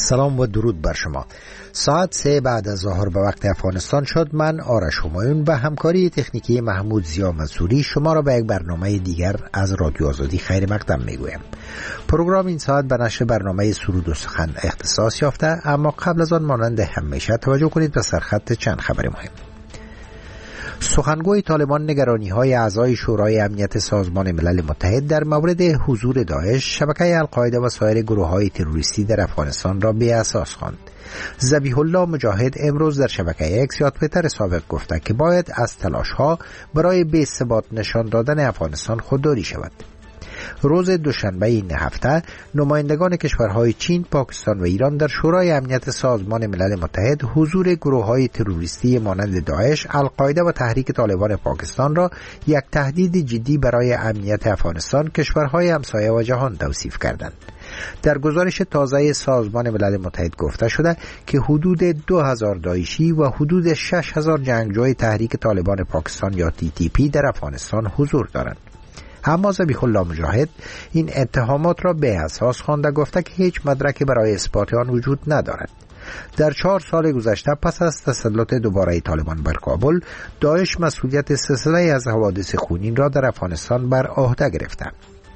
سلام و درود بر شما. ساعت 3 بعد از ظهر به وقت افغانستان شد. من آرش همایون به همکاری تکنیکی محمود زیا منصوری شما را به یک برنامه دیگر از رادیو آزادی خیر مقدم میگویم. پروگرام این ساعت به نشر برنامه سرود و سخن اختصاص یافته، اما قبل از آن مانند همیشه توجه کنید به سرخط چند خبر مهم. سخنگوی طالبان نگرانی‌های اعضای شورای امنیت سازمان ملل متحد در مورد حضور داعش، شبکه القاعده و سایر گروه‌های تروریستی در افغانستان را بی‌اساس خواند. ذبیح الله مجاهد امروز در شبکه اکس یا توییتر سابق گفته که باید از تلاش‌ها برای بی‌ثبات نشان دادن افغانستان خودداری شود. روز دوشنبه این هفته نمایندگان کشورهای چین، پاکستان و ایران در شورای امنیت سازمان ملل متحد حضور گروه‌های تروریستی مانند داعش، القاعده و تحریک طالبان پاکستان را یک تهدید جدی برای امنیت افغانستان، کشورهای همسایه و جهان توصیف کردند. در گزارش تازه سازمان ملل متحد گفته شده که حدود 2000 داعشی و حدود 6000 جنگجوی تحریک طالبان پاکستان یا TTP در افغانستان حضور دارند. اما ذبیح الله مجاهد این اتهامات را به اساس خوانده، گفته که هیچ مدرکی برای اثبات آن وجود ندارد. در 4 سال گذشته پس از تسلط دوباره طالبان بر کابل، داعش مسئولیت سلسله از حوادث خونین را در افغانستان بر عهده گرفته.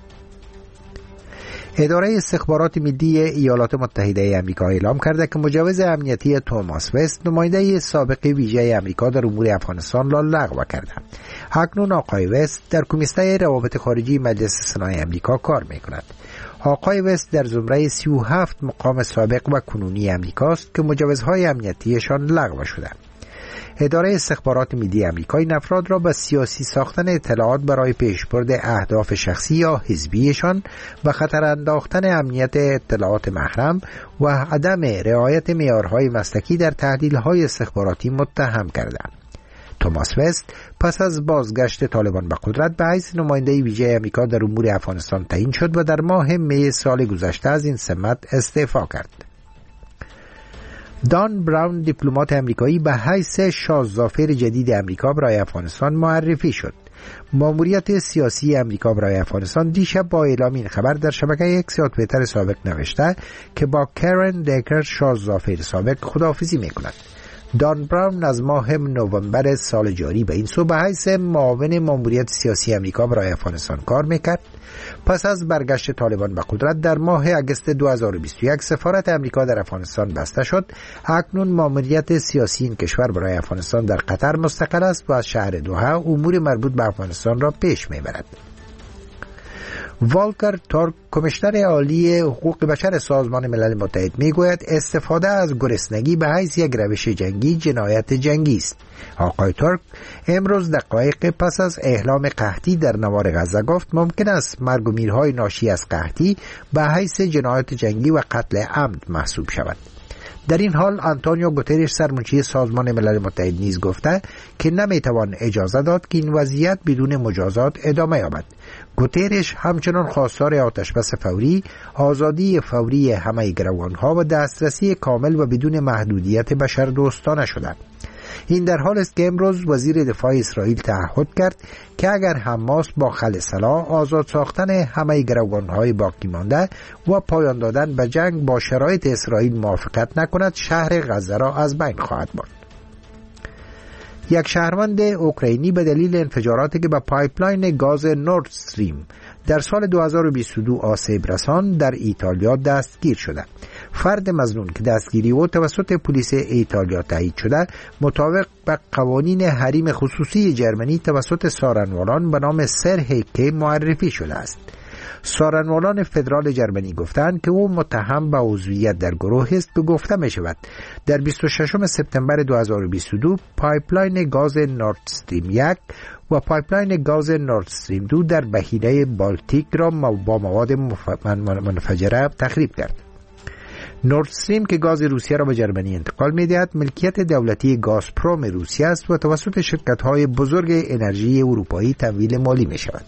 اداره استخبارات ملی ایالات متحده آمریکا اعلام کرده که مجوز امنیتی توماس وست، نماینده سابق ویژه آمریکا در امور افغانستان، را لغو کرده. اکنون آقای وست در کمیته روابط خارجی مجلس سنای آمریکا کار می‌کند. آقای وست در زمره 37 مقام سابق و کنونی آمریکاست که مجوزهای امنیتیشان لغو شده. اداره استخبارات ملی آمریکا این افراد را به سیاسی ساختن اطلاعات برای پیشبرد اهداف شخصی یا حزبیشان و خطر انداختن امنیت اطلاعات محرم و عدم رعایت معیارهای مسلکی در تحلیل‌های استخباراتی متهم کرده. توماس وست پس از بازگشت طالبان به قدرت به حیث نماینده ویژه آمریکا در امور افغانستان تعیین شد و در ماه می سال گذشته از این سمت استعفا کرد. دان براون، دیپلمات آمریکایی، به حیث شاهزافر جدید آمریکا برای افغانستان معرفی شد. ماموریت سیاسی آمریکا برای افغانستان دیشب با اعلام این خبر در شبکه اکس یا توییتر سابق نوشته که با کرن دیکر، شاهزافر سابق، خداحافظی می‌کند. دان براون از ماه نوامبر سال جاری به این سو به حیث معاون ماموریت سیاسی آمریکا برای افغانستان کار میکرد. پس از برگشت طالبان به قدرت در ماه اگست 2021 سفارت آمریکا در افغانستان بسته شد. اکنون ماموریت سیاسی این کشور برای افغانستان در قطر مستقر است و از شهر دوحه امور مربوط به افغانستان را پیش میبرد. والکر تورک، کمیشنر عالی حقوق بشر سازمان ملل متحد، میگوید استفاده از گرسنگی به حیث یک روش جنگی جنایت جنگی است. آقای تورک امروز دقایق پس از اعلام قحطی در نوار غزه گفت ممکن است مرگ و میرهای ناشی از قحطی به حیث جنایت جنگی و قتل عمد محسوب شود. در این حال آنتونیو گوترش، سرمنشی سازمان ملل متحد، نیز گفته که نمیتوان اجازه داد که این وضعیت بدون مجازات ادامه یابد. گوترش همچنان خواستار آتشبس فوری، آزادی فوری همه گروگانها و دسترسی کامل و بدون محدودیت بشردوستانه شده. این در حال است که امروز وزیر دفاع اسرائیل تعهد کرد که اگر حماس با خلع سلاح، آزاد ساختن همه گروگانهای باقی مانده و پایان دادن به جنگ با شرایط اسرائیل موافقت نکند، شهر غزه را از بین خواهد برد. یک شهروند اوکراینی به دلیل انفجاراتی که به پایپلاین گاز نورد استریم در سال 2022 آسیب رساند در ایتالیا دستگیر شده. فرد مظنون که دستگیری او توسط پلیس ایتالیا تایید شده، مطابق به قوانین حریم خصوصی جرمنی توسط سارنوالان به نام سر هیکه معرفی شده است. سارنوالان فدرال جرمنی گفتند که او متهم به عضویت در گروه است که گفته می شود در 26 سپتامبر 2022 پایپلاین گاز نورد استریم 1 و پایپلاین گاز نورد استریم 2 در بحیره بالتیک را با مواد منفجره تخریب کرد. نورد استریم که گاز روسیه را به جرمنی انتقال می‌دهد، ملکیت دولتی گازپروم روسیه است و توسط شرکت‌های بزرگ انرژی اروپایی تمویل مالی می‌شود.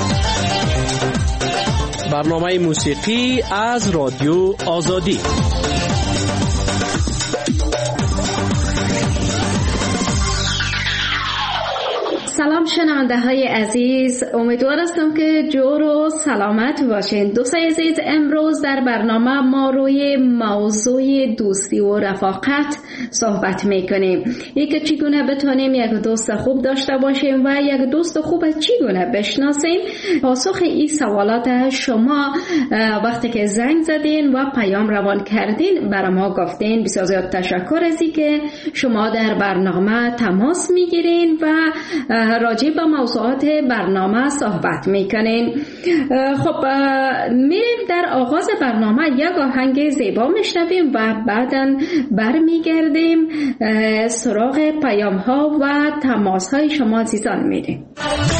برنامه موسیقی از رادیو آزادی. سلام شنونده های عزیز، امیدوار هستم که جور و سلامت باشین. دوستای عزیز، امروز در برنامه ما روی موضوع دوستی و رفاقت صحبت میکنیم. یک چگونه بتونیم یک دوست خوب داشته باشیم و یک دوست خوب چگونه بشناسیم. پاسخ این سوالات شما وقتی که زنگ زدین و پیام روان کردین برای ما گفتین. بسیار زیاد تشکر از اینکه شما در برنامه تماس میگیرین و راجع به موضوعات برنامه صحبت میکنین. خب میریم در آغاز برنامه یک آهنگ زیبا میشنویم و بعداً برمیگردیم سراغ پیام ها و تماس های شما عزیزان میریم.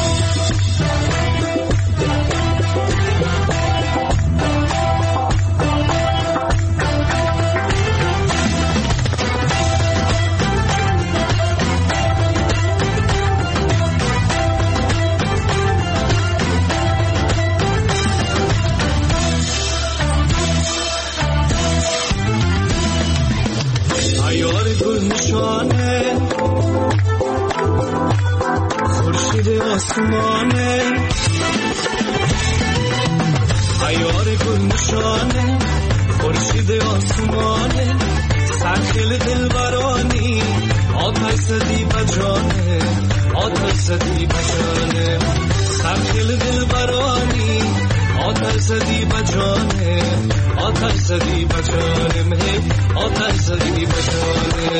آسمانه عیار گل نشانه خورشید آسمانه سرخیل دلبرانی آتش زدی بجانه آتش زدی بجانه سرخیل دلبرانی آتش زدی بجانه آتش زدی بجانه آتش زدی بجانه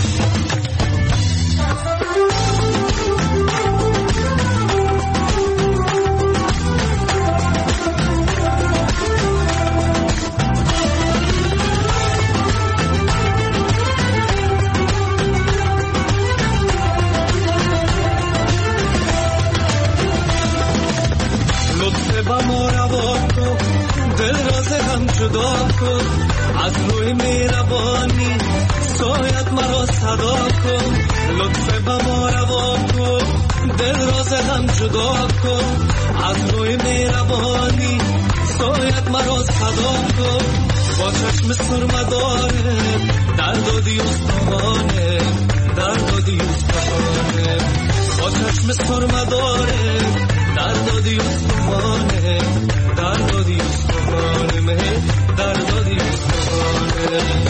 جدا کن از روی مهربانی سایت مرا صدا کن لطف به ما روا کن دل راز هم جدا کن از روی مهربانی سایت مرا صدا کن با چشم سرمداره درد و دیوستانه درد و دیوستانه با چشم سرمداره درد و دیوستانه درد و دیوستانه مه درد و دیوستانه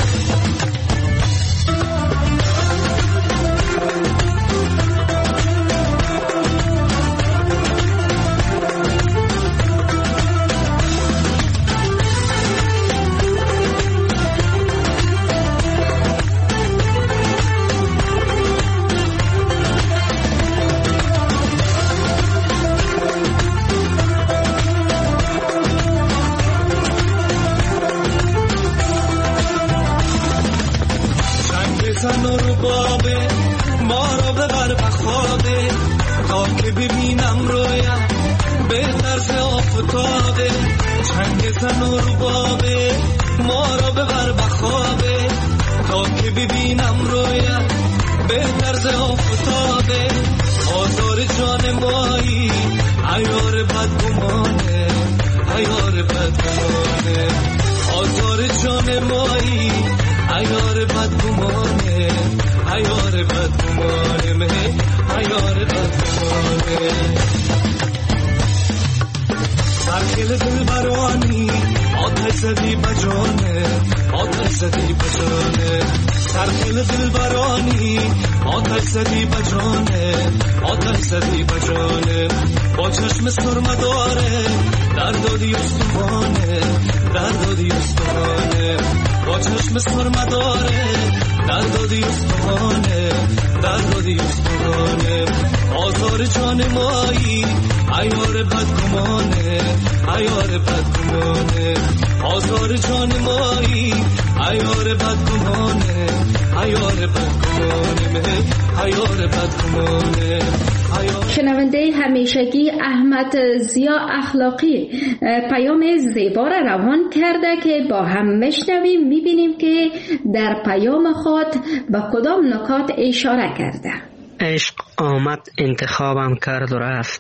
شنونده همیشگی احمد ضیا اخلاقی پیام زیبا را روان کرده که با هم میشنویم میبینیم که در پیام خود به کدام نکات اشاره کرده. عشق آمد انتخابم کرد و رفت.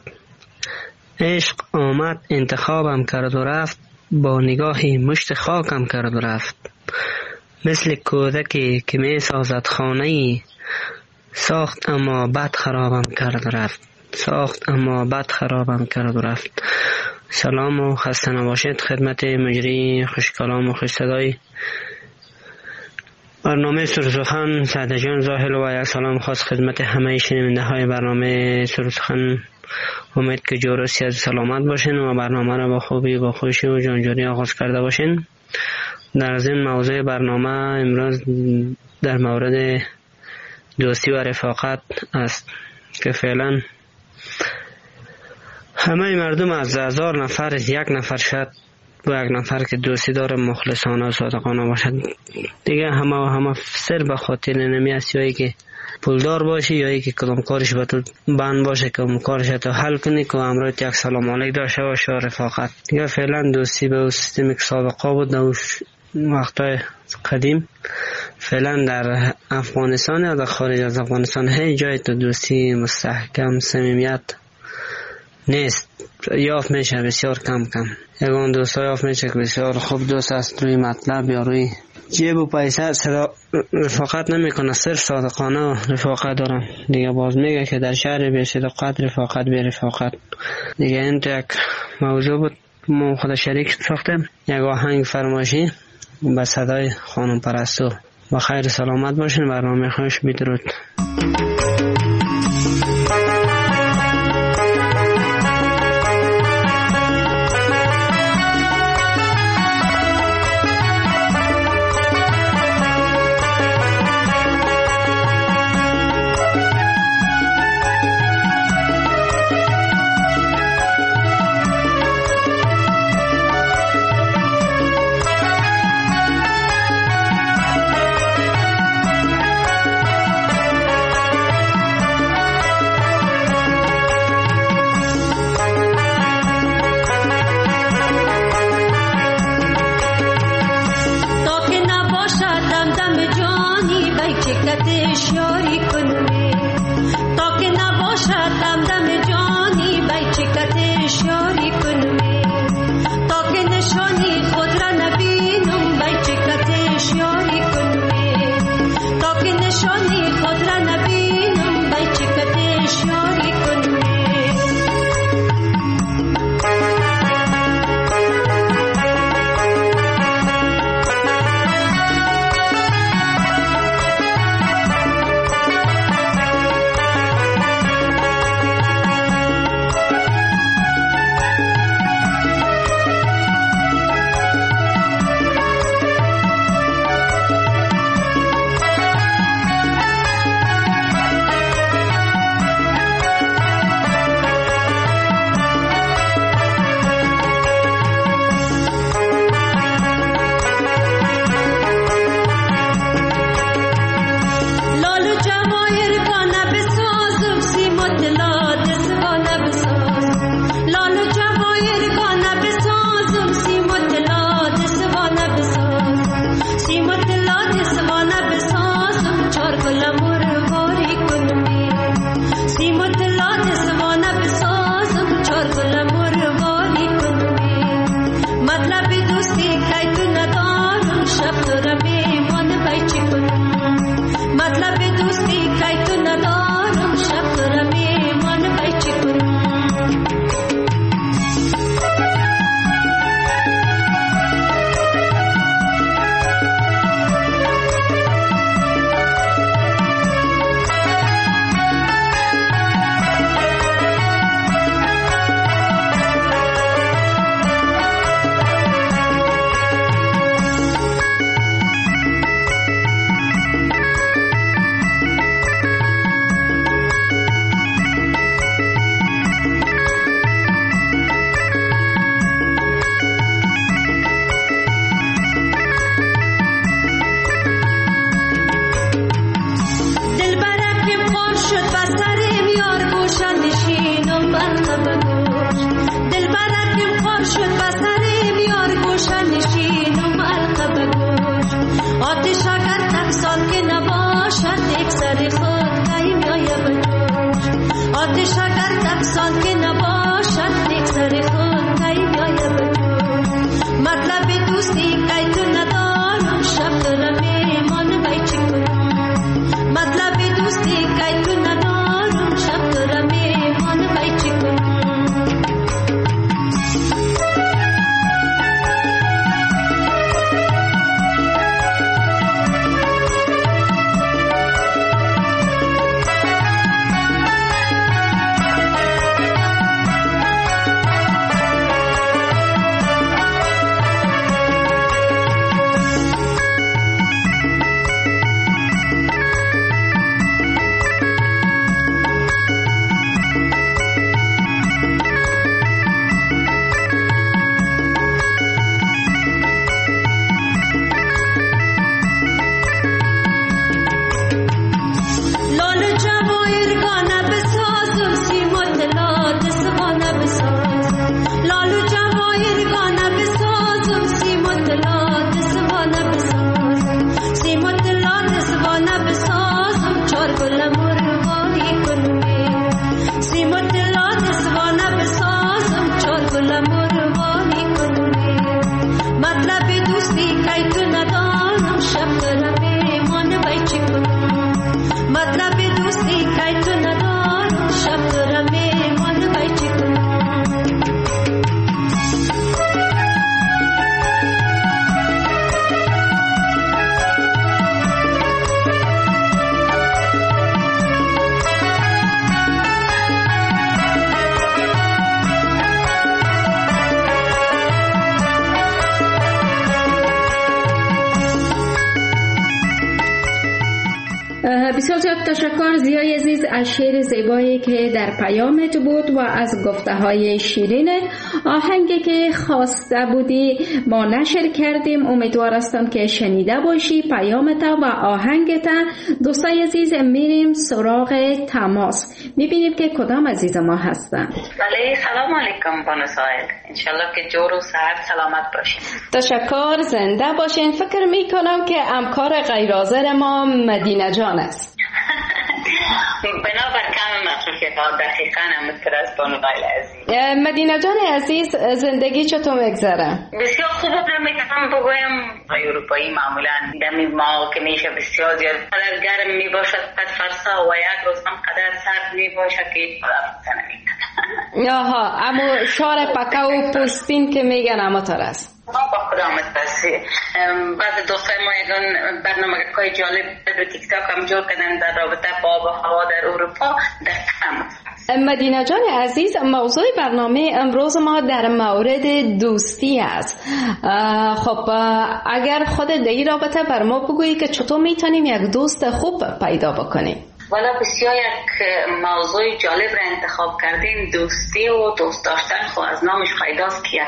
عشق آمد انتخابم کرد و رفت، با نگاهی مشت خاکم کرد و رفت. مثل کودکی که می سازد خانه‌ای، ساخت اما بد خرابم کرد و رفت. ساخت اما بد خرابم کرد و رفت. سلام و خسته نباشید خدمت مجری خوش کلام و خوش صدای برنامه سرسخن سعد جان زاهل و یک سلام خاص خدمت همه شنونده های برنامه سرسخن. امید که جور و صحت سلامت باشین و برنامه را با خوبی با خوشی و جانجوری آغاز کرده باشین. در از این موضوع برنامه امروز در مورد دوستی و رفاقت است که فعلا همه مردم از 1000 نفر یک نفر شاید با یک نفر که دوستی داره مخلصانه و صادقانه باشد دیگه همه سر به خاطر نمی است، یا ای که پولدار باشی یا ای که کدام کارش به تو بند باشه که اون کارش تو حل کنی که امروز یک سلام علیک داشته باشه و رفاقت. دیگه فعلا دوستی به سیستمی که سابقه بود در وقتای قدیم فعلا در افغانستان یا در خارج از افغانستان هیچ جای تو دوستی مستحکم صمیمیت نیست. یافت میشه بسیار کم یگان دوست یافت میشه که بسیار خوب دوست است، روی مطلب یا روی جیب و پیسه رفاقت نمیکنه، صرف صادقانه و رفاقت دارم. دیگه باز میگه که در شهر بی صداقت رفاقت بی رفاقت. دیگه این تو یک موضوع بود ما خود شریک ساختیم. یک آهنگ فرمایشی به صدای خانم پرستو. با خیر سلامت باشین. برنامه خوش بدرود. بسیار زیاد تشکر زیای عزیز از شعر زیبایی که در پیامت بود و از گفته های شیرینت. آهنگی که خواسته بودی ما نشر کردیم، امیدوار هستم که شنیده باشی پیامت و آهنگت. دوستای عزیز میریم سراغ تماس، میبینیم که کدام عزیز ما هستن. بله، سلام علیکم بانو سایل، انشالله که جور و صحت سلامت باشین. تشکر، زنده باشین. فکر میکنم که همکار غیر حاضر ما مدینه جان است. بنابر کم مصروفیت‌ها دقیقاً همینطور است بانو سایل عزیز. مدینه جان عزیز، زندگی چطور میگذره؟ بسیار خوب میتونم بگویم اروپایی معمولا دمی ما که میشه بسیار زیاد قدر گرم میباشد قد فرسا و یک روز هم قدر سرد میباشد که هیچ قدر نمیکنه. آها، اما شار پکه و پوستین که میگن اما تر است. با خدامت بسی. بعد دوستای ما یکان برنامه که جالب در تیک تاک هم جور کردن در رابطه با آب و هوا در اروپا در مدینه جان عزیز، موضوع برنامه امروز ما در مورد دوستی است. خب اگر خود در این رابطه بر ما بگویی که چطور میتونیم یک دوست خوب پیدا بکنیم؟ والا بسیار یک موضوع جالب را انتخاب کردین. دوستی و دوست داشتن خب از نامش پیداست که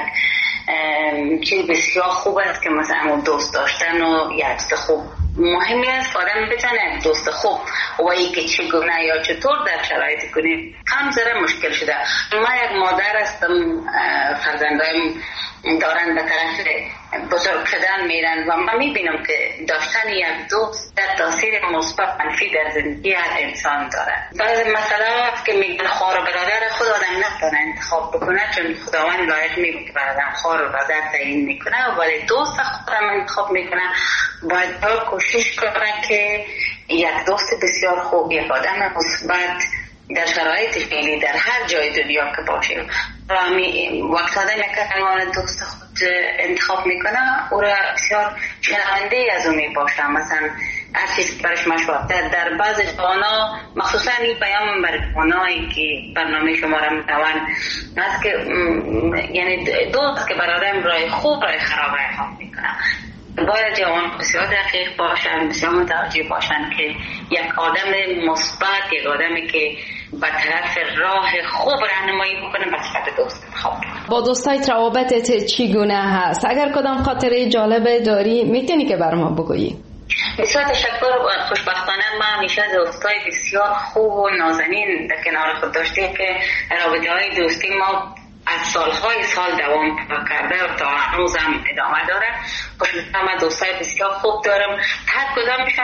یک چیز بسیار خوب است که مثلا دوست داشتن و یک دوست خوب مهمی است که آدم بتونه یک دوست خوب و ای که چگونه یا چطور در شرایط کنید کم ذره مشکل شده. ما یک مادر هستم، فرزندایم دارن به طرف بزرگ شدن میرن و من میبینم که داشتن یک دوست در تاثیر مثبت منفی در زندگی هر انسان داره. بعض مسئله هست که میگن خوار و برادر خود آدم نتونه انتخاب بکنه چون خداوند لایق میگه که آدم خوار و برادر تعیین میکنه، ولی دوست خودم انتخاب میکنه. باید کوشش کنه که یک دوست بسیار خوب، یک آدم مثبت در شرایط فعلی در هر جای دنیا که باشیم و وقت آدم یک دوست خود انتخاب میکنه او را بسیار شنونده از اون میباشه. مثلا هر چیز برش مشورت در بعض جوانا، مخصوصا این پیام بر جوانایی که برنامه شما را میتوان است که یعنی دوست که برادر راه خوب راه خراب راه میکنه. باید جوان بسیار دقیق باشن، بسیار متوجه باشن که یک آدم مثبت، یک آدمی که به طرف راه خوب راهنمایی بکنه به طرف دوست خوب. با دوستایت روابطت چگونه هست؟ اگر کدام خاطره جالب داری میتونی که بر ما بگویی؟ بسیار تشکر. خوشبختانه ما همیشه دوستای بسیار خوب و نازنین در کنار خود داشتیم که رابطه های دوستی ما از سالهای سال دوام کرده و تا هنوز هم ادامه داره. خوشبختانه دوستای بسیار خوب دارم، هر کدامشان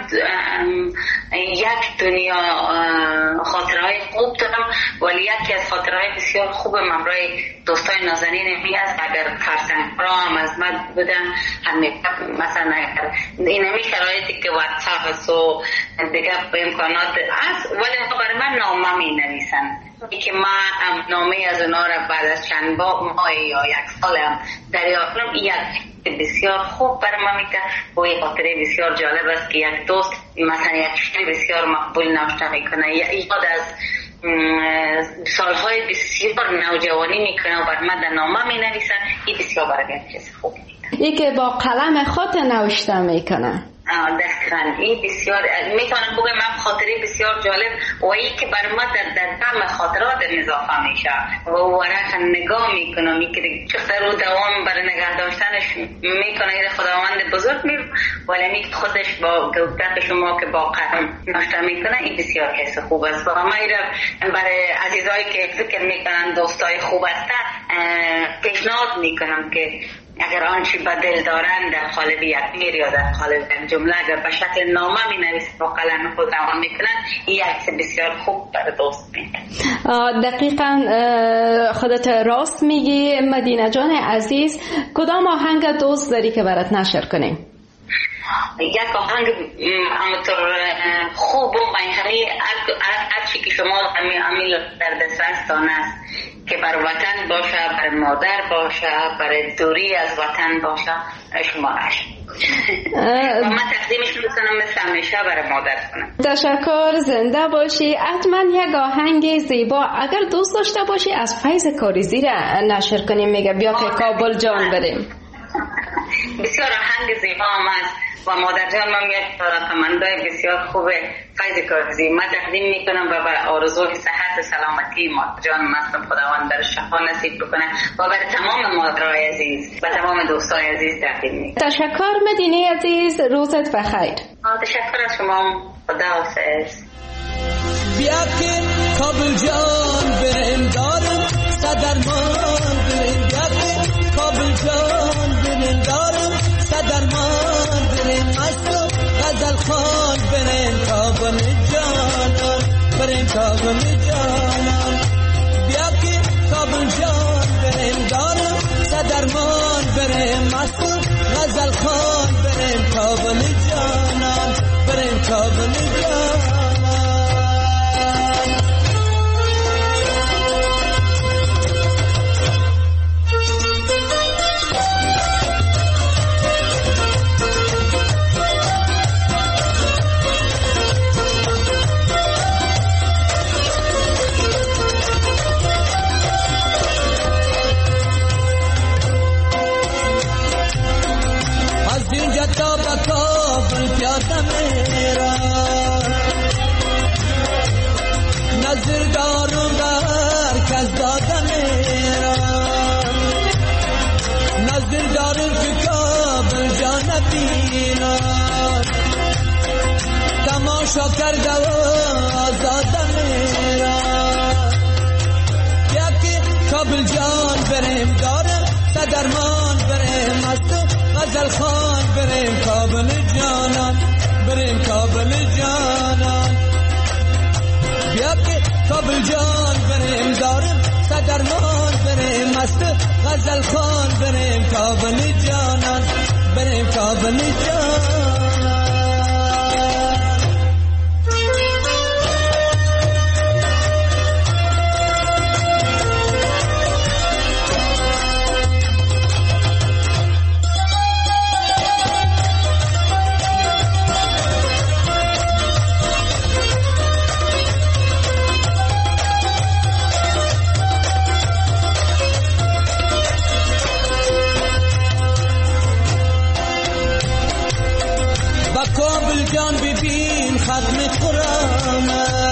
یک دنیا خاطرهای خوب دارم، ولی یکی از خاطرهای بسیار خوب من برای دوستای نازنین می است. اگر فرزند را هم از من بودن مثلا این همی شرایطی که واتساپ است و دیگه امکانات است، ولی برای من نامه می نویسن که من نامه از اونا را بعد از چند ماه یا یک سال هم دریافت کنم. یک بسیار خوب برای من میگه و یک خاطره بسیار جالب است که یک دوست مثلا یک شعر بسیار مقبول نوشته میکنه یا یاد از سالهای بسیار نوجوانی میکنه و برای من در نامه می نویسن. این بسیار برای من چیز خوب میکنه. ای که با قلم خط نوشته میکنه. دقیقاً این بسیار میتونم بگم من خاطره بسیار جالب و این که برای ما در دم خاطرات اضافه میشه و ورق نگاه میکنم که چقدر رو دوام برای نگه داشتنش میکنه. این خداوند بزرگ میره ولی می خودش با گفتن شما که با قلم نوشته میکنه. این بسیار حس خوب است و ما برای عزیزایی که فکر میکنن دوستای خوب هستن پیشنهاد میکنم که اگر آنچه به دل دارن در قالب یک میر یا در قالب یک جمله اگر به شکل نامه می نویسن و قلم خود روان میکنن، این یک بسیار خوب برای دوست میکنن. دقیقاً خودت راست میگی مدینه جان عزیز. کدام آهنگ دوست داری که برات نشر کنیم؟ یک آهنگ همونطور خوب و منحنی هر چی که شما امیل در دسترستان است که بر وطن باشه، بر مادر باشه، بر دوری از وطن باشه شما و من تقدیمش میکنم مثل همیشه برای مادر کنم. تشکر، زنده باشی. حتما یک آهنگ زیبا اگر دوست داشته باشی از فیض کاریزی را نشر کنیم. میگه بیا که کابل جان بریم. بسیار آهنگ زیبا هم است و مادر جان من یک رقمنده بسیار خوب فیض کاغذی من تقدیم میکنم و به آرزوی صحت سلامتی مادر جان مستم خداوند در شفا نصیب بکنه و بر تمام مادرای عزیز و تمام دوستای عزیز تقدیم میکنم. تشکر مدینه عزیز، روزت بخیر. تشکر از شما، خداحافظ. بیا که کابل جان بریم دارم صدرمان بریم، بیا که کابل جان بریم دارم صدرمان بریم، مستو غزل خان بریم کابل جانان بریم کابل جانان. بیا که کابل جان بریم دارم صدرمان بریم، مستو غزل خان بریم کابل جانان بریم کابل جانان. نظر دارم در کس دادم میرا، نظر دارم که کابل جان بینا، تماشا کرده و آزادم میرا. بیا که کابل جان بریم دارم صدرمان بریم، مستو غزل خان بریم کابل جانان بریم کابل جانان. بیا که کابل جان بریم دارم صدرمان بریم، مست غزل خان بریم کابل جانان بریم کابل جانان. کابل جان ببین ختم قرآن،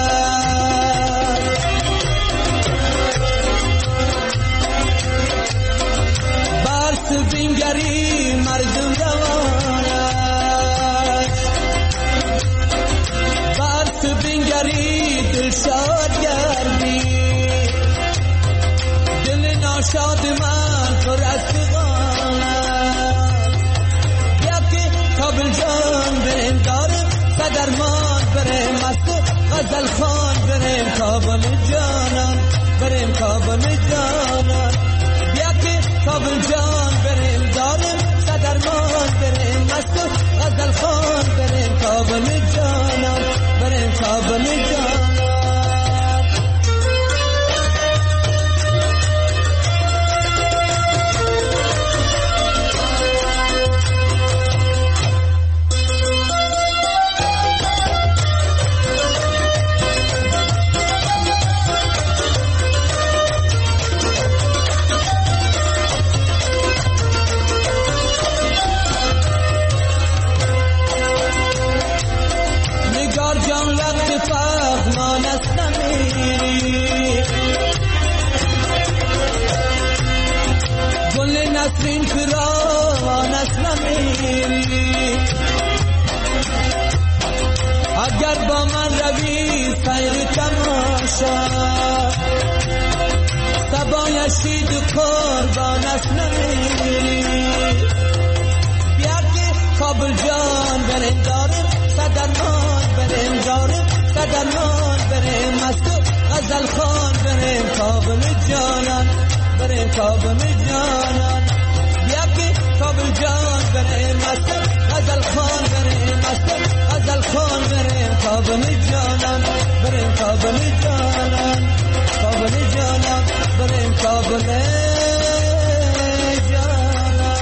برس بینگری مردم روان، برس بینگری دل شاد گردی، دل ناشاد من پر از فغان. بیا که کابل جان بریم دارم صدرمان بریم، مست غزل خان بریم کابل جانان بریم کابل جانان. بیا که کابل جان بریم دارم صدرمان بریم، مست غزل خان بریم کابل جانان بریم کابل جانان. نسرین فراوان است نمیری، اگر با من روی سیر تماشا، سبایشی دو قربان است نمیری. بیا که کابل جان بریم دارم صدرمان بریم دارم صدرمان بریم، مست غزل خان بریم کابل جانان بریم کابل جانان. بیا که کابل جان بریم مست غزل خان بریم، مست غزل خان بریم کابل جانان بریم کابل جانان کابل جانان بریم کابل جانان.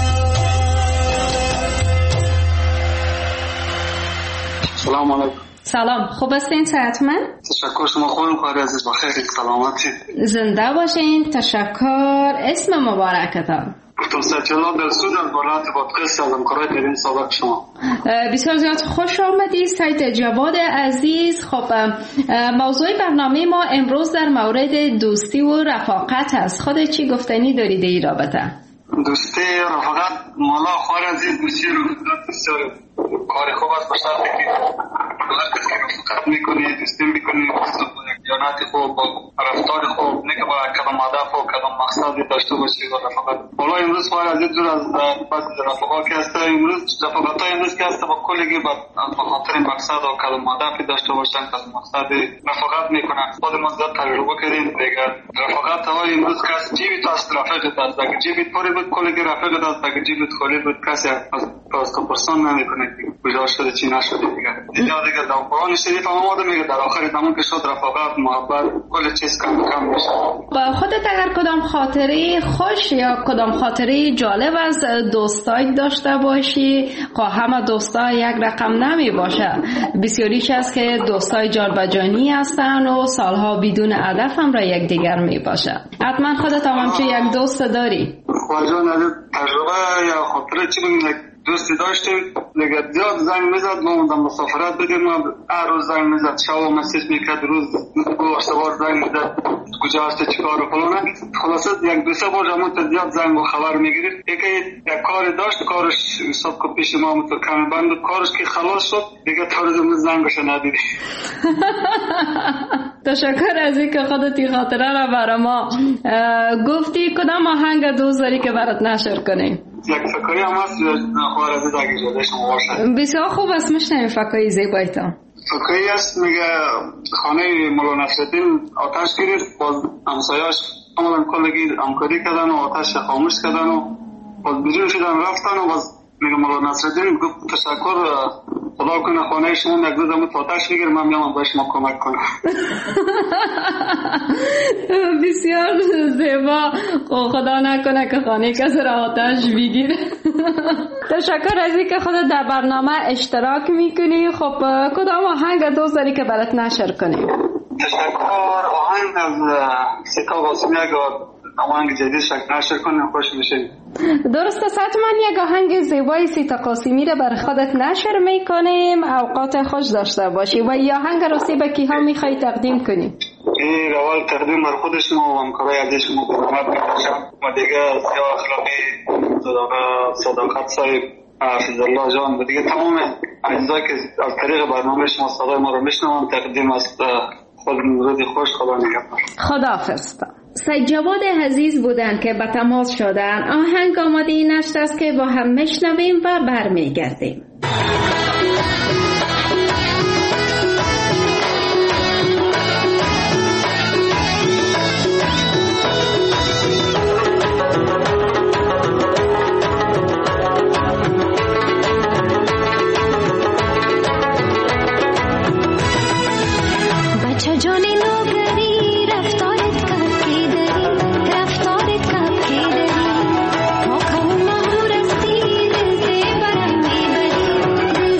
سلام علیکم. سلام، خوب هستین؟ صحتمند؟ تشکر. شما خوبین؟ کاری عزیز بخیر، سلامتی. زنده باشین. تشکر. اسم مبارکتان؟ دکتر سیدالله دلسود از ولایت بادغیس هستم، کارای در این سابق شما. بسیار زیاد خوش آمدید سید جواد عزیز. خب موضوع برنامه ما امروز در مورد دوستی و رفاقت است. خودت چی گفتنی دارید در این رابطه؟ دوستی رفاقت مولا خوار عزیز دوستی رو بسیار کار خوب است، به شرطی که هر کس که رفاقت میکنی دوستی میکنی دیانت خوب با رفتار خوب، نه که با کدام هدف و کدام مقصدی داشته باشی با رفاقت. حالا امروز خوار عزیز دور از بس رفاقت که هست، امروز رفاقت های امروز که هست با کلگی به خاطر مقصد و کدام هدفی داشته باشن، کدام مقصدی رفاقت میکنن. خود ما زیاد تجربه کردیم دیگه. رفاقت های امروز که هست جیبی تو است رفاقت است، اگه جیبی پره بود کلگی رفاقت است، اگه جیبی خالی بود کسی از پرسان نمیکنه کجا شده چی نشده دیگه. دیگه در قرآن شریف هم آمده میگه در آخر زمان که شد رفاقت محبت کل چیز کم میشه. با خودت اگر کدام خاطره خوش یا کدام خاطره جالب از دوستای داشته باشی، همه دوستا یک رقم نمی باشه، بسیاریش هست که دوستای جان و جانی هستن و سالها بدون هدف هم را یک دیگر می باشه. حتما خودت هم همچون یک دوست داری؟ خواهجان از تجربه یا خاطره چی بگیم، دوستی داشتیم دیگه زیاد زنگ میزد، ما موندم مسافرت بگیم، ما هر روز زنگ میزد، شب و مسیج میکرد، روز سوار زنگ میزد کجا هستی چیکار و فلانه. خلاصه یک دو سه بار همون زیاد زنگ و خبر میگیرید. یک کاری داشت، کارش حساب که پیش ما تو کمی بند بود، کارش که خلاص شد دیگه تا روز امروز زنگش ندیدی. تشکر از اینکه خودت این خاطره را برای ما گفتی. کدام آهنگ دوست داری که برات نشر کنیم؟ یک فکری هم هست خوار عزیز اگه اجازه شما باشه. بسیار خوب است، میشنویم فکری زیبایتان. فکری است میگه خانه مولا نصرالدین آتش گرفت، باز همسایاش کاملا کلگی همکاری کردن و آتش خاموش کردن و باز بیرون شدن رفتن و باز میگه مولا نصرالدین گفت تشکر، خدا کنه خانه شما یک روز هم آتش بگیر، من میام به شما کمک کنم. بسیار زیبا. خدا نکنه که خانه کسی را آتش بگیره. تشکر از اینکه خودت در برنامه اشتراک میکنی. خب کدام آهنگ دوست داری که برات نشر کنیم؟ تشکر. آهنگ از سیتا قاسمی اگر آهنگ جدید شکل نشر کنیم خوش میشه. درست است، حتما یک آهنگ زیبای سیتا قاسمی را بر خودت نشر میکنیم. اوقات خوش داشته باشی. و یا آهنگ راستی به کیها میخوای تقدیم کنیم؟ این اول تقدیم بر خود شما و همکارای عزیز شما برامت میکنم و دیگه سیاه اخلاقی صداقت صاحب حفظ الله جان و دیگه تمام عزیزایی که از طریق برنامه شما صدای ما رو میشنوند تقدیم است. خود روزی خوش، خدا نگهدار. خداحافظ. سید جواد عزیز بودن که به تماس شدن. آهنگ آماده این نشت است که با هم میشنویم و برمیگردیم. بچه جانی نوگری رفتارت کافی داری، رفتارت کافی داری، ما کم مهور استی زیبرم میبری،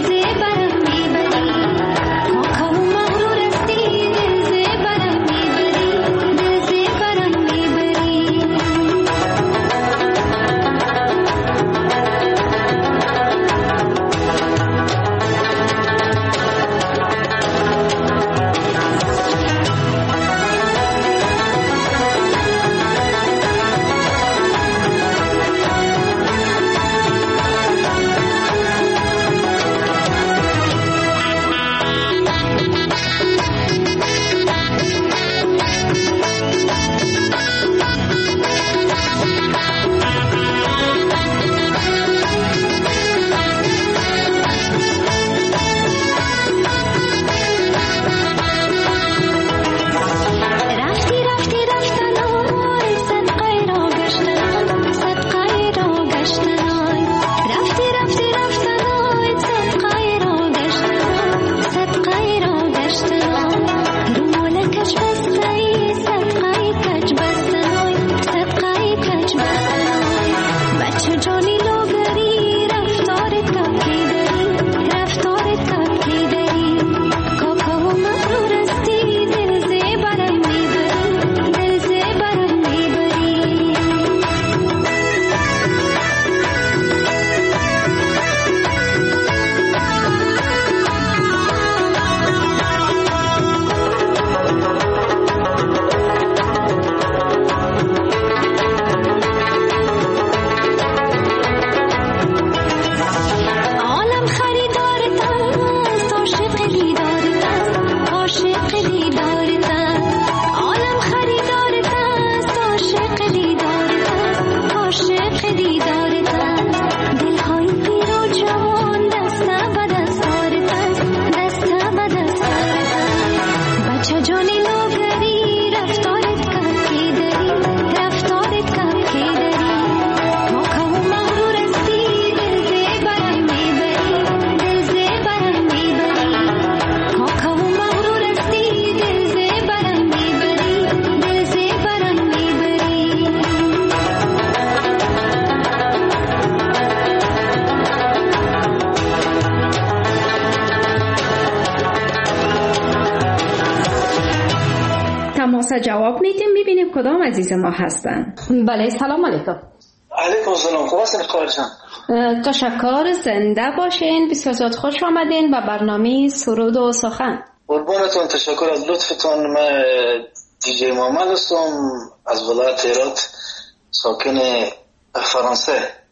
تماس جواب میدیم، ببینیم کدام عزیز ما هستن. بله، سلام علیکم. علیکم السلام. خوب هستین خواهر جان؟ تشکر، زنده باشین. بسیار زیاد خوش آمدین به برنامه سرود و سخن. قربانتون، تشکر از لطفتون. من دیجی محمد هستم از ولایت هرات، ساکن فرانسه.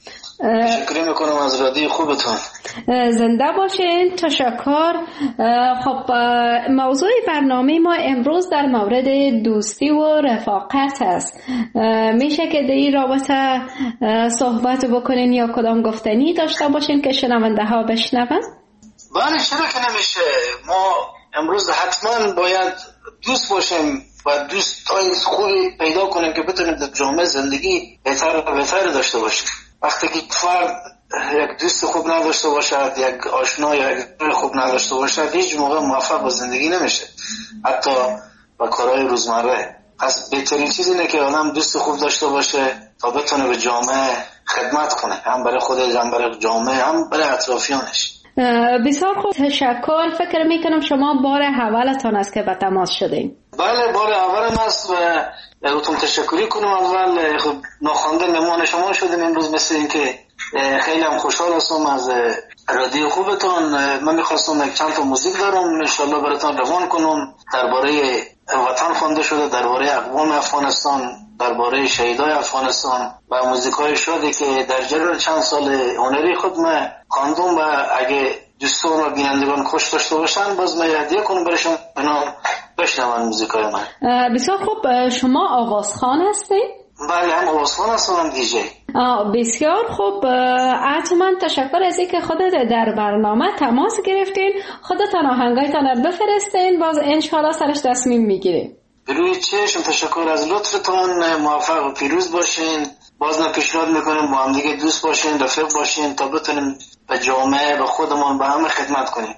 تشکر میکنم از رادیو خوبتون. زنده باشین. تشکر. خب موضوع برنامه ما امروز در مورد دوستی و رفاقت است. میشه که در این رابطه صحبت بکنین یا کدام گفتنی داشته باشین که شنونده ها بشنون؟ بله، چرا که نمیشه. ما امروز حتما باید دوست باشیم و دوستای خوبی پیدا کنیم که بتونیم در جامعه زندگی بهتر و بهتر داشته باشیم. وقتی که فرد یک دوست خوب نداشته باشد، یک آشنا یا یک خوب نداشته باشد، هیچ موقع موفق به زندگی نمیشه، حتی با کارهای روزمره. پس بهترین چیز اینه که آدم دوست خوب داشته باشه تا بتونه به جامعه خدمت کنه، هم برای خودش، هم برای جامعه، هم برای اطرافیانش. بسیار خوب، تشکر. فکر میکنم شما بار اولتان است که به تماس شدین. بله، بار اولم است و ازتون تشکری کنم. اول خب ناخوانده مهمان شما شدیم امروز، مثل این که خیلی هم خوشحال هستم از رادیو خوبتون. من میخواستم یک چند تا موزیک دارم انشالله براتون روان کنم، درباره وطن خوانده شده، درباره اقوام افغانستان، درباره شهیدای افغانستان و موزیکای شده که در جریان چند سال هنری خود من خواندم و اگه دوستان و بینندگان خوش داشته باشن باز من هدیه کنم برشون اینا بشنون موزیکای من. بسیار خوب. شما آوازخوان هستین؟ بله، هم آوازخوان هستم هم دیجی. بسیار خوب. حتما تشکر از اینکه خودت در برنامه تماس گرفتین. خودتان آهنگایتان رو بفرستین، باز انشالله سرش تصمیم میگیریم. بروی چشم. تشکر از لطفتان. موفق و پیروز باشین. باز پیشنهاد میکنیم با هم دیگه دوست باشین، رفیق باشین تا بتونیم به جامعه، به خودمون، به همه خدمت کنیم.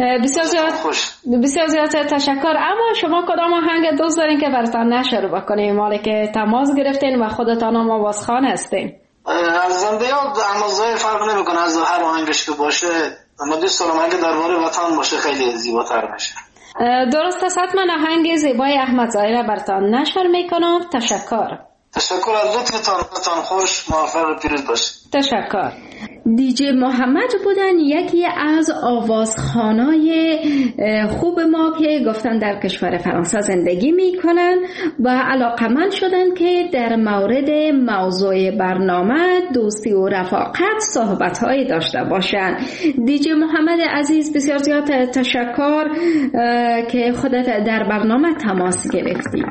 بسیار زیاد تشکر. اما شما کدام آهنگ دوست دارین که براتون نشر بکنیم، مالی که تماس گرفتین و خودتان هم آوازخوان هستین؟ از زنده‌یاد احمدزاده فرق نمیکنه، از هر آهنگش که باشه. اما دوست دارم اگه درباره وطن باشه خیلی زیباتر میشه. درست است. من آهنگ زیبای احمدزاده را براتون نشر میکنم. تشکر. تشکر از لطفتان. خوش، موفق و پیروز باشید. تشکر. دیجی محمد بودن، یکی از آوازخوانای خوب ما که گفتن در کشور فرانسه زندگی میکنن و علاقمند شدن که در مورد موضوع برنامه دوستی و رفاقت صحبت‌هایی داشته باشن. دیجی محمد عزیز، بسیار زیاد تشکر که خودت در برنامه تماس گرفتی.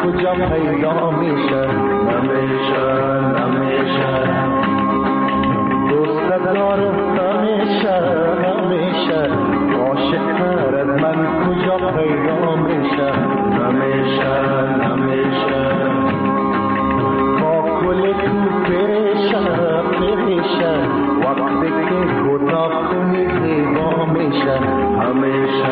کجا پیدا میشه نمیشه دوست دارم همیشه عاشق‌تر از من کجا پیدا میشه نمیشه با کل تو پریشه وقتی که کوتاه کنی زیبا میشه همیشه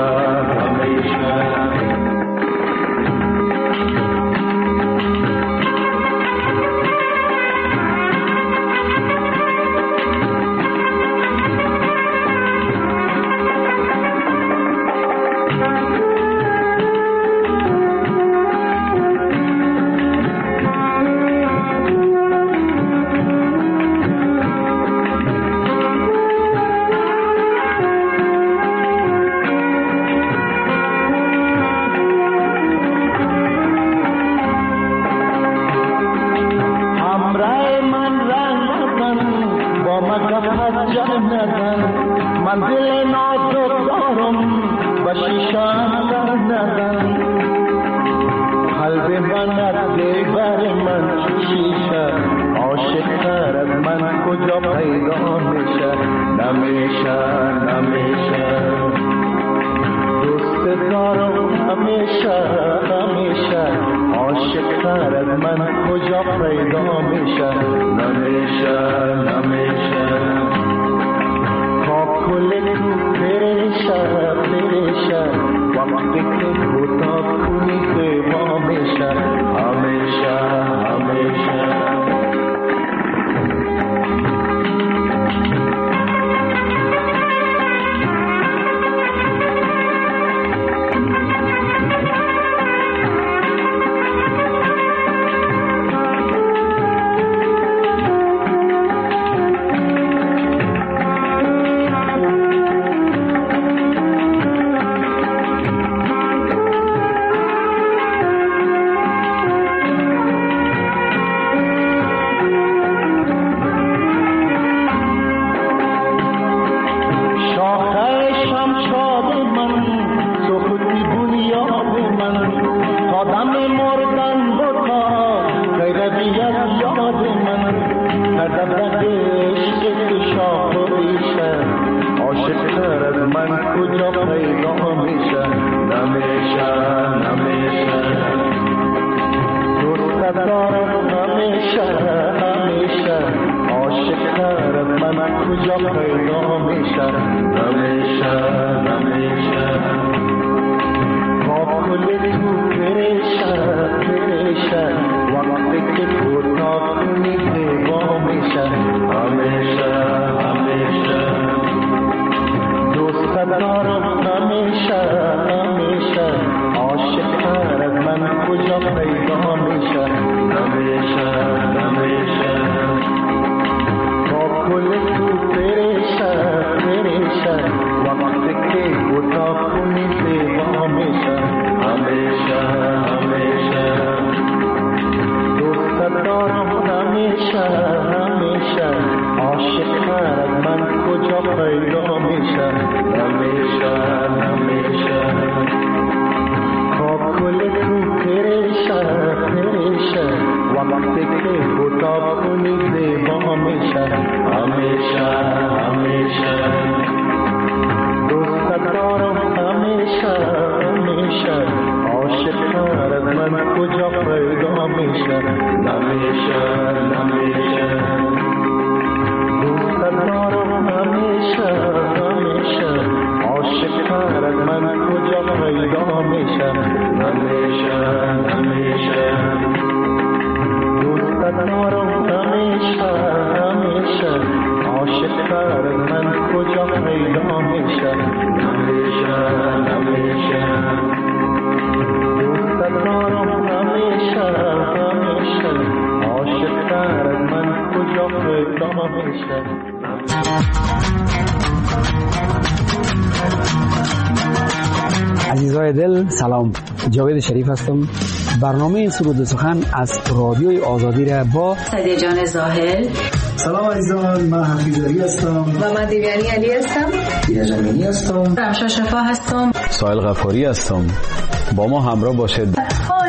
عزیزای دل سلام، جاوید شریف هستم. برنامه سرود سخن از رادیوی آزادی را با سعدیه جان زاهل. سلام عزیزان، من حفیظ علی هستم و من دیویانی علی هستم. یزمینی هستم. رمشا شفا هستم. سایل غفاری هستم. با ما همراه باشید. های مالی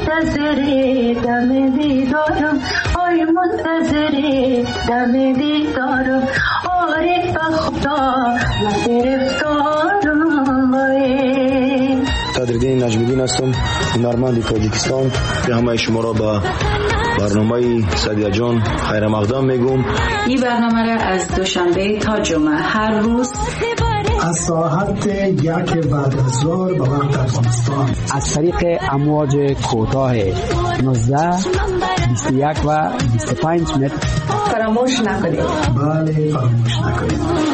منتظر دم دیدارم آی منتظر دم دیدارم آره بخدا گرفتارم صدرالدین نجم‌الدین هستم، هنرمند تاجیکستان. همه شما را به برنامه سعدیه جان خیر مقدم میگم. این برنامه را از دوشنبه تا جمعه هر روز از ساعت 1 بعد از ظهر به وقت افغانستان از طریق امواج کوتاه 19 21 و 25 متر فراموش نکنید. بله فراموش نکنید.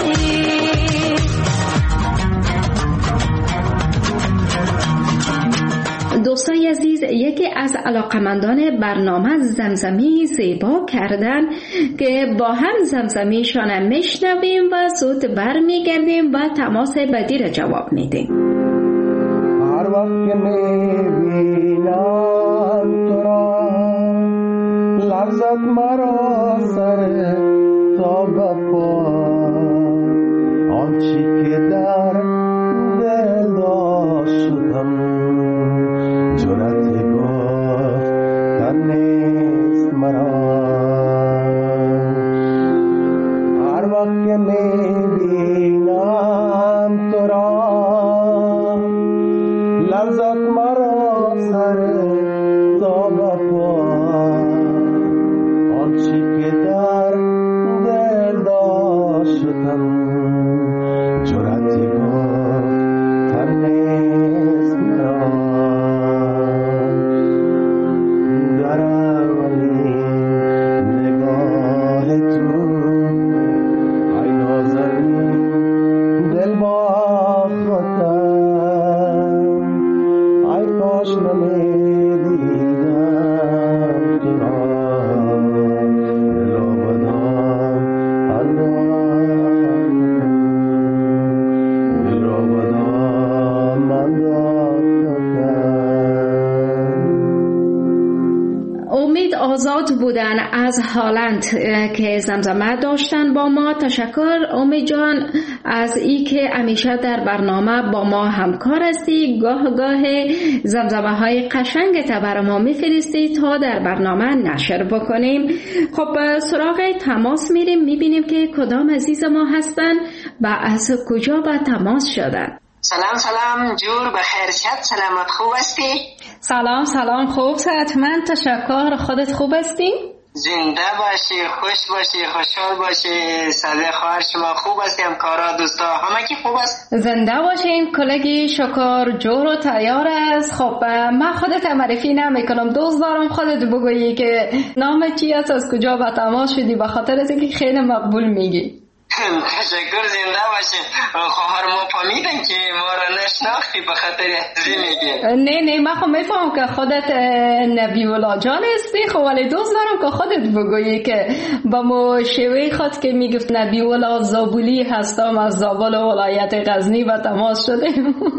دوستای عزیز، یکی از علاقمندان برنامه زمزمی زیبا کردن که با هم زمزمیشان میشنویم و زود برمیگردیم و تماس بعدی را جواب میدیم. هر وقت که میبینم تو را لرزد مرا سر تا بپا آنچی که در دل داشتم جرأت گفتن نیست مرا. هر وقت که میبینم تو را لرزد مرا سر تا بپا آنچی که در دل داشتم جرأت گفتن نیست مرا. در اولین نگاه تو ای نازنین دل باختم ای کاش نمیدیدم تو را دل آبادان دل آبادان من امید آزاد بودن از هالند که زمزمه داشتن با ما. تشکر امید جان از ای که همیشه در برنامه با ما همکار هستی. گاه زمزمه های قشنگ تا برای ما میفرستی تا در برنامه نشر بکنیم. خب سراغ تماس میریم، میبینیم که کدام عزیز ما هستن و از کجا با تماس شدن. سلام جور بخیر شد. سلامت خوب هستی؟ سلام خوب صحتمند تشکر. خودت خوب هستی؟ زنده باشی، خوش باشی، خوشحال باشی. صدای خواهر شما خوب هستی؟ همکارا دوستا همه کی خوب است؟ زنده باشین. کلگی شکر جور و تیار است. خب من خودت معرفی نمیکنم، دوست دارم خودت بگویی که نام چی است، از کجا به تماس شدی، به خاطر از اینکه خیلی مقبول میگی. تشکر. زنده باشین. خواهر ما فهمیدن که ما را نشناختی به خاطر ازی میگی. نه من خب میفهم که خودت نبی الله جان هستی، خب ولی دوست دارم که خودت بگویی که با مو شیوه خود که میگفت نبی الله زابلی هستم از زابل ولایت غزنی و تماس شده.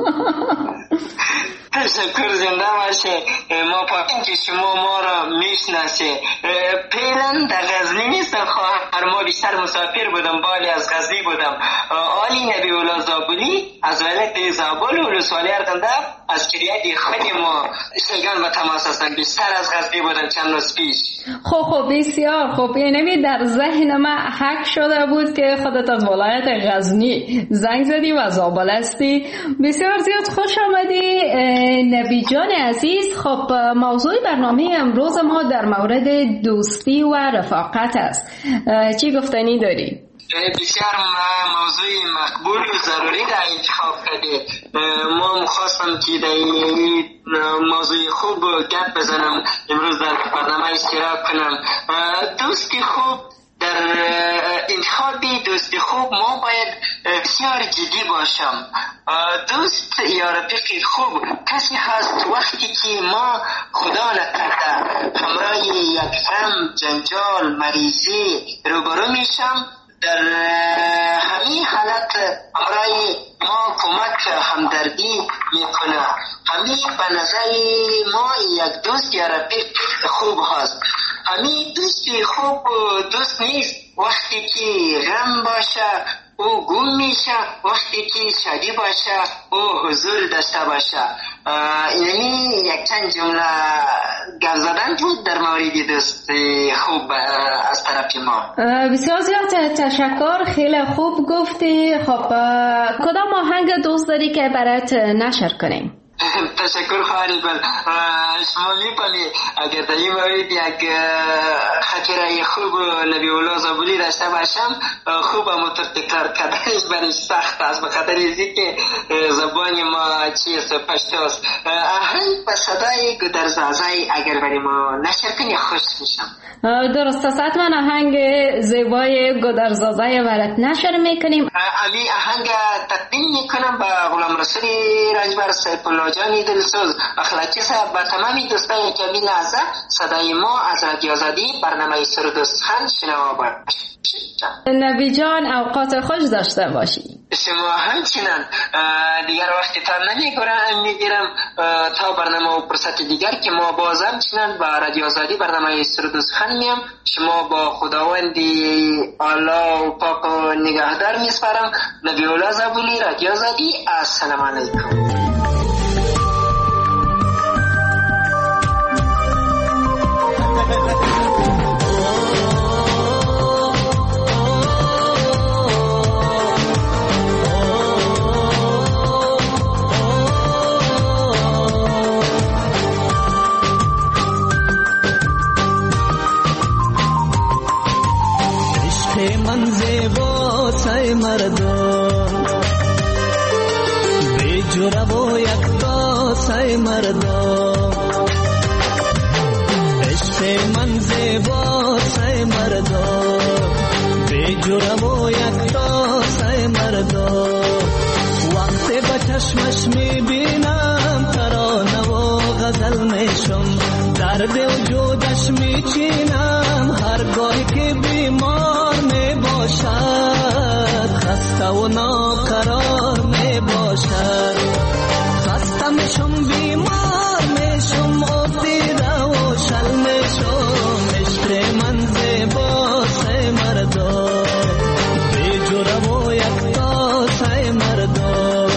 تشکر. زنده باشه. ما فهمیدیم که شما ما را میشناسی. پیلن در غزنی نیستم خواهر، ما بیشتر مسافر بودم، بالی از غزنی بودم. آلی نبی الله زابلی از ولایت زابل ولسوالی اردنده از کریت خود ما شیگان به تماس هستن. بیشتر از غزنی بودم چند روز پیش. خب بسیار خوب. یعنی در ذهن من حک شده بود که خودت از ولایت غزنی زنگ زدی و زابل هستی. بسیار زیاد خوش آمدی نبی جان عزیز. خب موضوع برنامه امروز ما در مورد دوستی و رفاقت است. چی گفتنی داری؟ بسیار موضوع مقبول و ضروری در انتخاب کرده. ما خواستم که در این موضوع خوب گپ بزنم، امروز در برنامه اشتراک کنم. دوستی خوب، در انتخاب دوستی خوب ما باید بسیار جدی باشم. دوست یا رفیق خوب کسی هست وقتی که ما خدا نکرده همراه یک غم، جنجال، مریضی روبرو میشم، در همین حالت برای ما کمک همدردی میکنه. همین به نظر ما یک دوست یا رفیق خوب هست. همین دوستی خوب دوست نیست وقتی که غم باشه او گم میشه، وقتی که شادی باشه او حضور داشته باشه. یعنی یک چند جمله گپ زدن بود در مورد دوست خوب از طرف ما. بسیار زیاد تشکر، خیلی خوب گفتی. خب کدام آهنگ دوست داری که برات نشر کنیم؟ تشکر خواهر بل. شما می‌پنی اگر در این مورد یک خاطره خوب نبی الله زابلی داشته باشم خوب هم تکرار کردنش برای سخت است، به خاطر اینکه که زبان ما چیست پشتو است. آهنگ به صدای گودرزازای اگر برای ما نشر کنی خوش میشم. درست است، حتما آهنگ زیبای گودرزازای برات نشر میکنیم. امی آهنگ تقدیم میکنم به غلام رسول رجبر سیف الله جانی دلسوز اخلاقی صاحب، به تمامی دوستان کمی نازه صدای ما از رادیو آزادی برنامه سرود و سخن شنوا باشید. نبی جان اوقات خوش داشته باشی. شما همچنان. دیگر وقتی تا نمیگیرم تا برنامه و فرصت دیگر که ما باز همچنان با رادیو آزادی برنامه سرود و سخن میم. شما با خداوندی الله و پاک و نگهدار میسپارم. نبی الله زابلی، رادیو آزادی. السلام علیکم. من زیبا سای مردم بی جرا و یکتا سای مردم، عشق من زیبا سای مردم بی جرا و یکتا سای مردم. وقتی با چشمش میبینم ترانه و غزل میشم، درد وجودش میچینم هرگاهی که بیمار باشد، خسته و ناقرار می باشد. خسته میشم بیمار میشم افتیده و شل میشم. عشق من زیبا سای مردم بی جرا و یکتا سای مردم.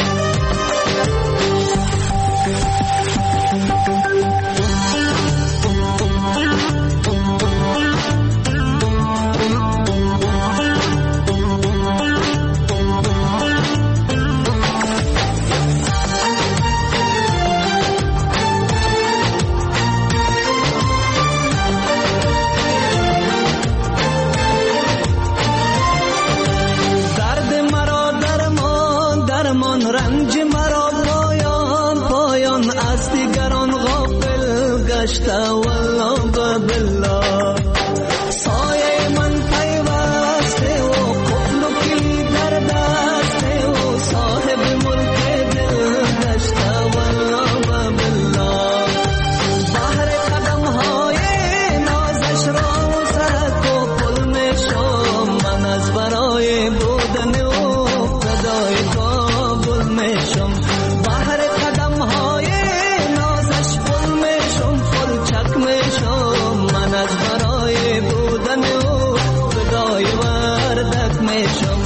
والله بالله سایه من پیوسته و قفل کلی در دسته و صاحب ملک دل گشته والله بالله. بحر قدم های نازش را سرک و پل میشم، من از برای بودن و فدای کابل میشم. بحر قدم های نازش پل میشم، من از برای بودن او فدای وردک میشم.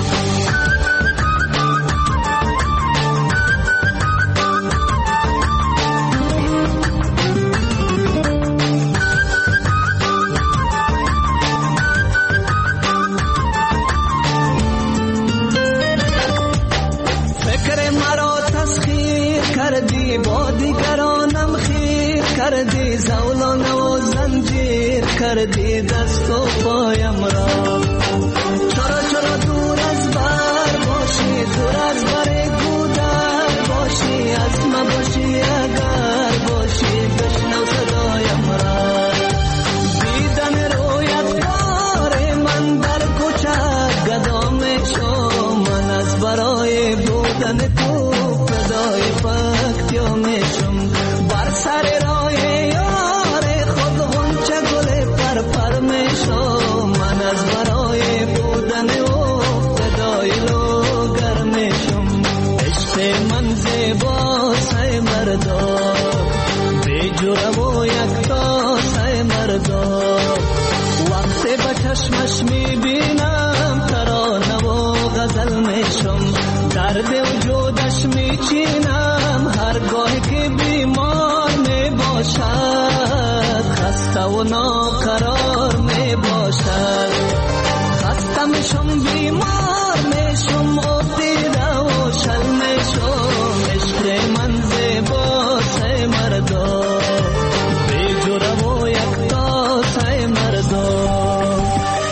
فکر مرا تسخیر کردی، با دیگرانم خیر کردی، زولانه و زنجیر کردی دست و پایم را. چرا چرا دور از بر باشی، دور از بر گودر باشی، از ما باشی اگر باشی بشنو صدایم را. دیدن رویت بار من در کوچه گدا میشم، من از برای بودن تو فدای فکتیا میشم. بر سر راه یار خود غنچه گل پر میشم، من از برای بودن او فدای لوگر میشم. عشق من زیبا سای مردم بی جرا و یکتا سای مردم. وقتی با چشمش میبینم ترانه و غزل میشم، درد وجودش میچینم هرگاهی که خسته و ناقرار می باشد خسته میشم بیمار میشم آب دیده و شل میشم عشق من زیباست مردا بی جوره و یکتاست مردم.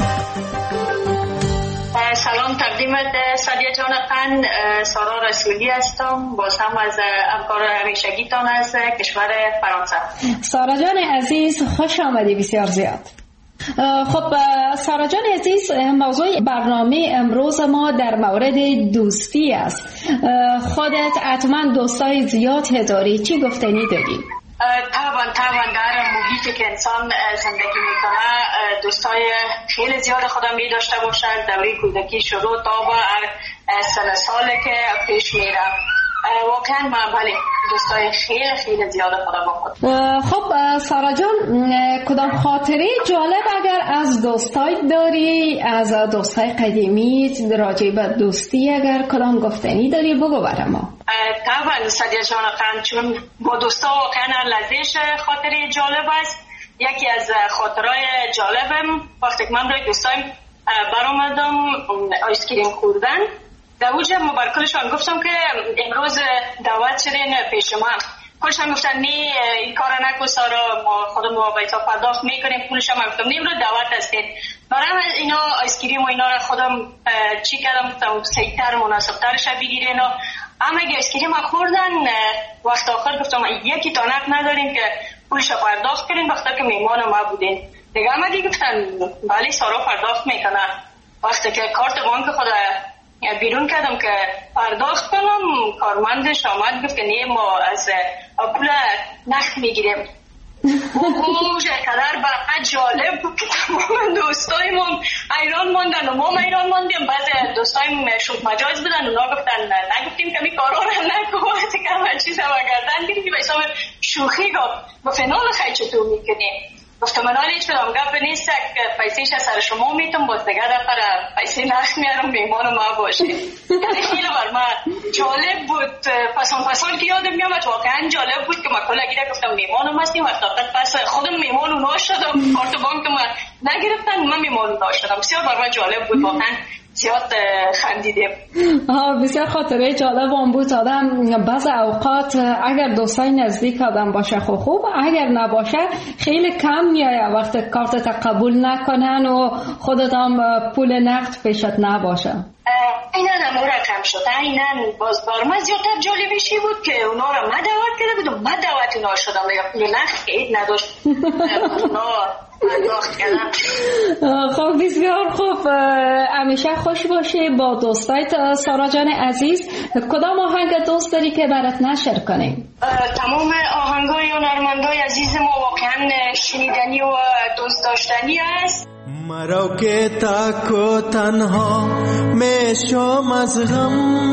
سلام تقدیمت سادیا جان قند، سارا رسولی هستم، باز هم از همکار همیشگیتان از کشور فرانسه. سارا جان عزیز خوش آمدی بسیار زیاد. خب سارا جان عزیز، موضوع برنامه امروز ما در مورد دوستی است. خودت حتما دوستای زیاد داری، چی گفتنی داری؟ طبعا در محیطی که انسان زندگی میکنه دوستای خیلی زیاد خودم می داشته باشد. دوره کودکی شروع تا به هر سن ساله که پیش میره واقعا من دوستای خیلی زیاد خودم با خود. خب سارا جان، کدام خاطره جالب اگر از دوستای داری، از دوستای قدیمی راجع به دوستی اگر کدام گفتنی داری بگو برام. طبعا سادیا جان قند، چون با دوستا واقعا لذیذ خاطره جالب است. یکی از خاطرهای جالبم وقتی که من روی دوستایم برآمدم آیسکریم خوردن، در اوج مبارکلشان گفتم که امروز دعوت شدین پیش من. کلشان گفتن نه این کار نکن سارا، ما خودمون با پرداخت میکنیم پولش. هم گفتم امروز دعوت هستید. برای اینا آیسکریم و اینا را خودم چی کردم، گفتم سیتر مناسبترش بگیرین. اما اگه آیسکریم خوردن وقت آخر گفتم یکی تانک نداریم که پولش پرداخت کنین وقتی که میمان ما بودین. دیگه همه دیگه گفتن بله سارا پرداخت میکنه. وقتی که کارت بانک خود بیرون کردم که پرداخت کنم، کارمندش آمد گفت که نه ما از پول نقد میگیریم. اوه چقدر برای جالب بود که تمام دوستایمون ایران ماندن و ما ایران ماندیم. بعضی دوستایم شد مجاز بودن، اونا گفتن نگفتیم که می کارا رو نکن وقتی که همه چیز هم گردن گیریم. به حساب شوخی گفت فنال خیلی چطور میکنیم. گفتم من حالی هیچ کدام گپ نیست که پیسیش از سر شما میتونم باز دیگه دفعه پیسی نخ میارم بیمان ما باشه. یعنی خیلی بر من جالب بود. پسان که یادم میامد واقعا جالب بود که ما کلا گیره گفتم میمانم هستیم وقتا پس خودم میمان اونا شدم، کارت بانک ما نگرفتن من میمان اونا شدم. بسیار بر من جالب بود، واقعا زیاد خندیدیم. بسیار خاطره جالب هم بود. آدم بعض اوقات اگر دوستای نزدیک آدم باشه خوب، اگر نباشه خیلی کم میایه وقتی کارت قبول نکنن و خودت هم پول نقد پیشت نباشه. اینا نمورا کم شد. اینا باز برما زیادتر جالبشی بود که اونا را من دعوت کرده بودم، من دعوت اونا شدم یا پول نقد که اید نداشت اونا پرداخت کردم. خب بسیار خوب، همیشه خوش باشی با دوستایت. سارا جان عزیز، کدام آهنگ دوست داری که برات نشر کنیم؟ تمام آهنگای هنرمندای عزیز ما واقعا شنیدنی و دوست داشتنی است. مرا که تک و تنها میشم از غم،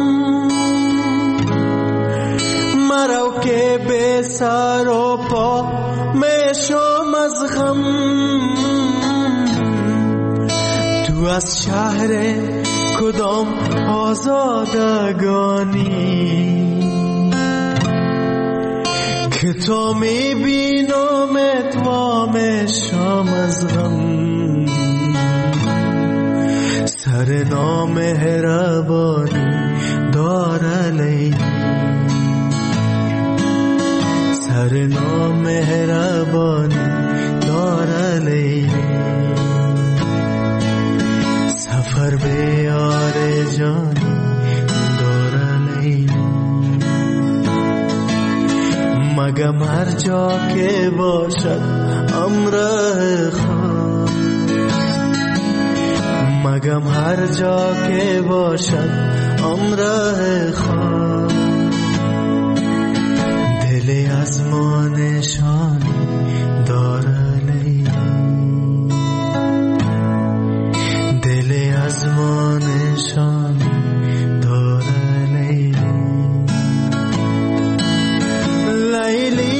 مرا که به سر و پا میشم از غم، تو از شهر کدام آزادگانی که تو میبینمت و میشم از غم، سر نامهربانی داره لیلی، سر نامهربانی داره لیلی، سفر به یار جانی داره لیلی، مگم هر جا که باشد امره خواه، مگم هر جا که باشد امره خواه، دلی از ما نشانی داره لیلی، دلی از ما نشانی داره لیلی، لیلی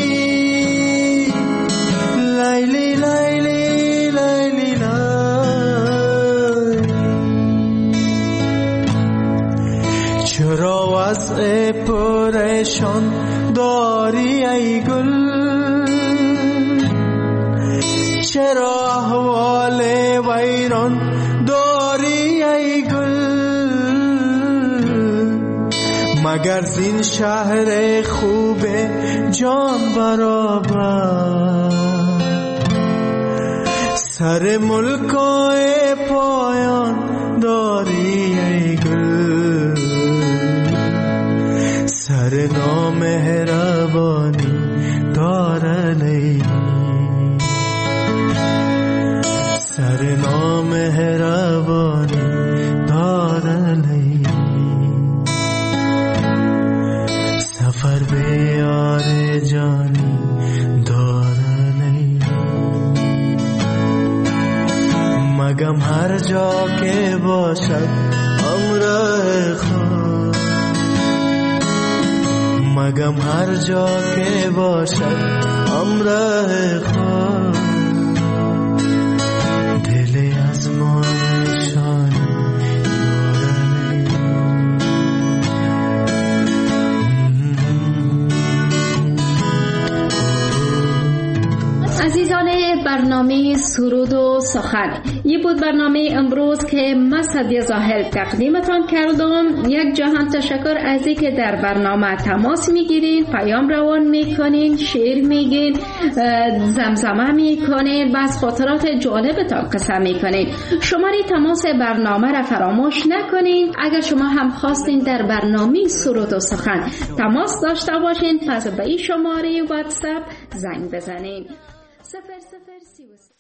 لیلی لیلی لیلی چرا وضع پریشان داری ای گل، چرا احوال ویران داری ای گل مگر زین شهر خوب جان برابر سر ملکای پایان داری ای گل سر نامهربانی داره لیلی سر نامهربانی داره لیلی سفر به یار جانی داره لیلی مگم هر جا که باشد همراه خود مگم هر جا که باشد همراه خود دل از ما نشان عزیزان برنامه سرود و سخن یه بود برنامه امروز که من سعدیه زاهل تقدیمتان کردم. یک جهان تشکر از اینکه در برنامه تماس میگیرین، پیام روان میکنین، شعر میگین، زمزمه میکنین و از خاطرات جالبتان قصه میکنین. شماره تماس برنامه را فراموش نکنین. اگر شما هم خواستین در برنامه سرود و سخن تماس داشته باشین پس به این شماره واتساپ زنگ بزنین 0033